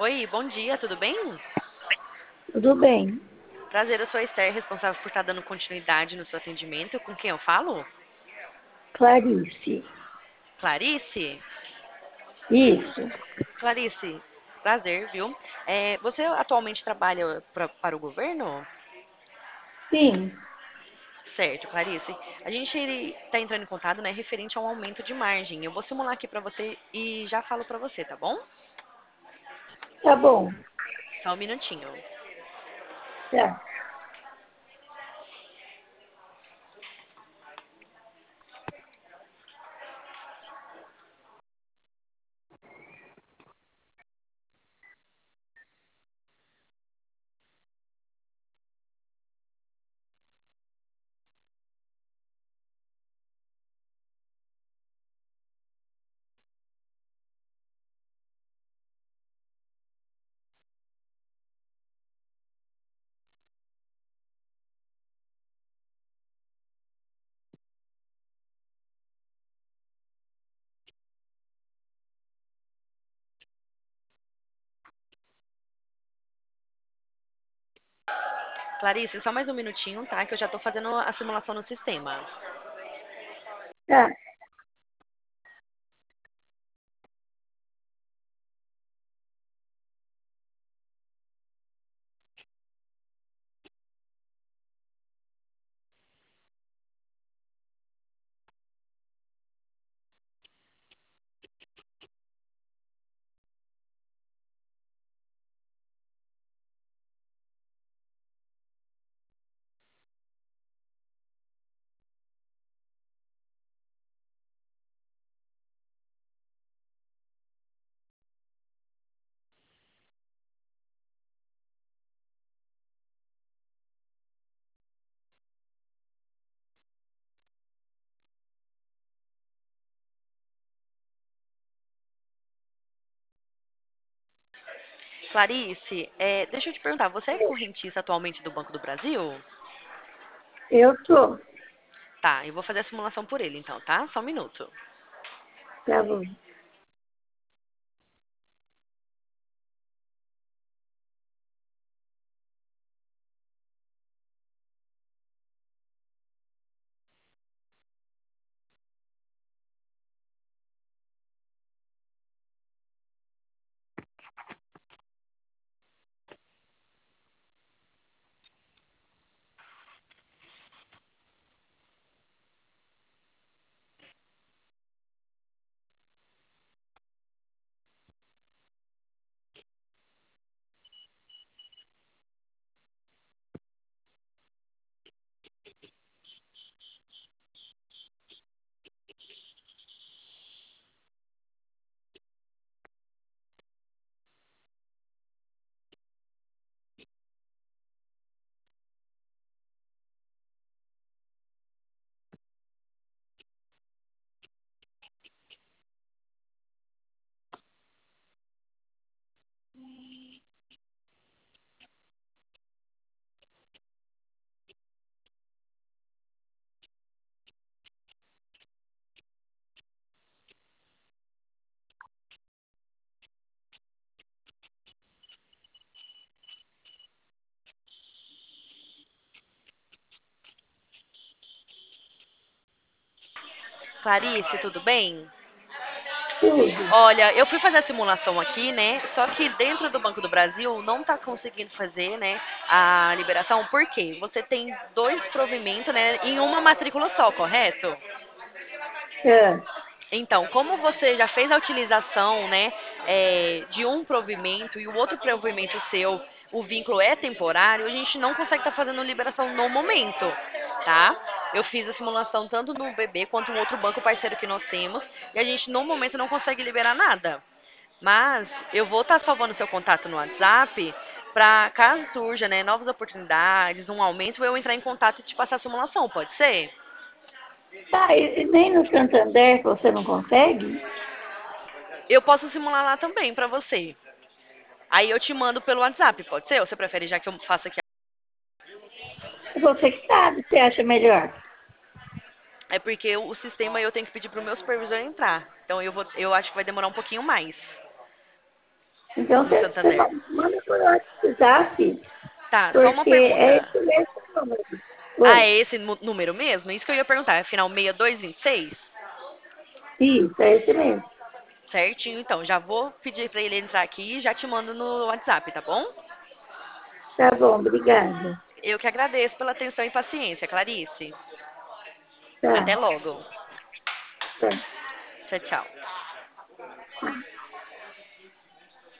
Oi, bom dia, tudo bem? Tudo bem. Prazer, eu sou a Esther, responsável por estar dando continuidade no seu atendimento. Com quem eu falo? Clarice. Clarice? Isso. Clarice, prazer, viu? Você atualmente trabalha para o governo? Sim, Certo, Clarice. A gente está entrando em contato, né, referente a um aumento de margem. Eu vou simular aqui para você e já falo para você, tá bom? tá bom. Só um minutinho. Tá. Clarice, só mais um minutinho, tá? Que eu já estou fazendo a simulação no sistema. Tá. Clarice, deixa eu te perguntar, você é correntista atualmente do Banco do Brasil? Eu tô. Tá, eu vou fazer a simulação por ele então, tá? Só um minuto. Tá bom. Clarice, tudo bem? Tudo. Olha, eu fui fazer a simulação aqui, né? Só que dentro do Banco do Brasil não tá conseguindo fazer, né, a liberação. Por quê? Você tem dois provimentos, né, em uma matrícula só, correto? É. Então, como você já fez a utilização, né, de um provimento e o outro provimento seu, o vínculo é temporário, a gente não consegue estar fazendo liberação no momento, tá? Eu fiz a simulação tanto no BB quanto no outro banco parceiro que nós temos e a gente no momento não consegue liberar nada. Mas eu vou estar salvando seu contato no WhatsApp para caso surja, né, novas oportunidades, um aumento, eu entrar em contato e te passar a simulação, pode ser? Tá, e nem no Santander você não consegue? Eu posso simular lá também para você. Aí eu te mando pelo WhatsApp, pode ser? Ou você prefere já que eu faço aqui? É você que sabe, você acha melhor. É porque o sistema eu tenho que pedir pro meu supervisor entrar. Então eu acho que vai demorar um pouquinho mais. Então no você Santander. manda por WhatsApp, Tá, só uma porque é pergunta. esse mesmo número. Ah, Oi, é esse número mesmo? Isso que eu ia perguntar. É final 6226? isso, é esse mesmo. Certinho, então. Já vou pedir pra ele entrar aqui e já te mando no WhatsApp, tá bom? Tá bom, obrigada. Eu que agradeço pela atenção e paciência, Clarice. Até Tá, logo. tá. Tchau, tchau. Tá.